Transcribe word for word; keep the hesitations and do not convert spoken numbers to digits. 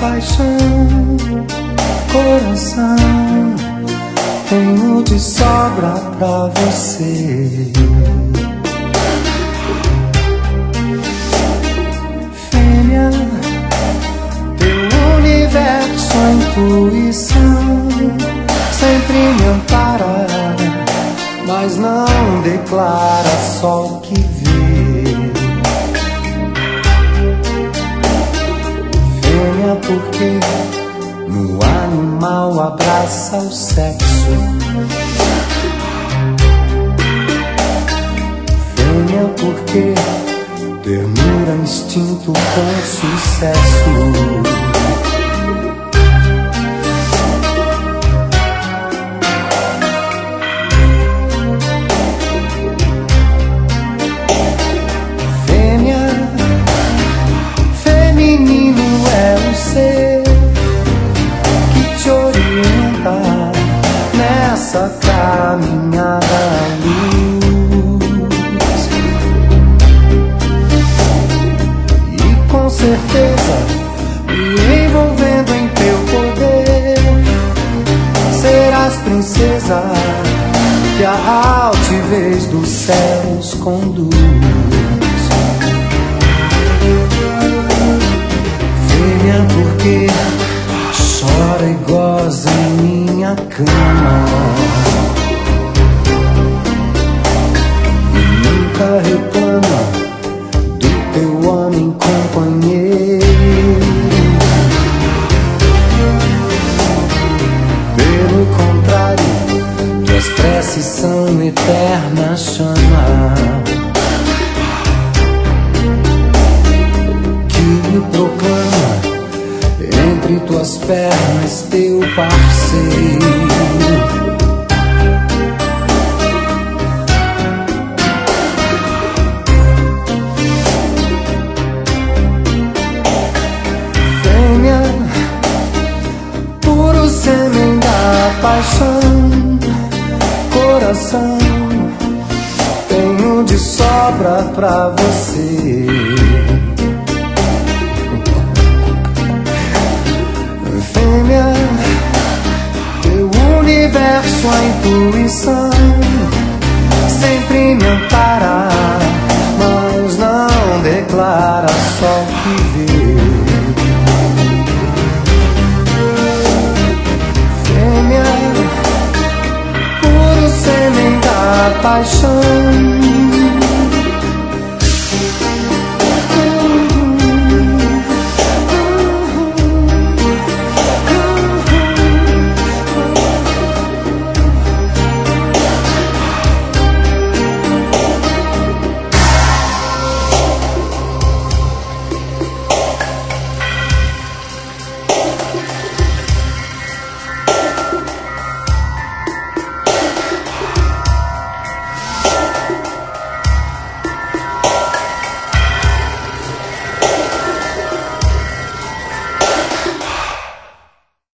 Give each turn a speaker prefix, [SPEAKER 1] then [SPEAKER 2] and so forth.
[SPEAKER 1] paixão, coração, tenho de sobra pra você. Fêmea, teu universo, a intuição sempre me ampara, mas não declara só o que vê. Fêmea, porque no animal abraça o sexo. Fêmea, porque ternura, instinto com sucesso. Nessa caminhada à luz, e com certeza me envolvendo em teu poder, serás princesa que a altivez dos céus conduz. Venha porque chora e goza em minha cama, e nunca reclama do teu homem companheiro. Pelo contrário, tuas preces são eterna chama que me proclama entre tuas pernas teu parceiro. Fêmea, puro sêmen da paixão, coração, tenho de sobra pra você. Fêmea, teu universo, a intuição sempre me ampara, mas não declara só o que vê. Fêmea, puro sêmen da paixão,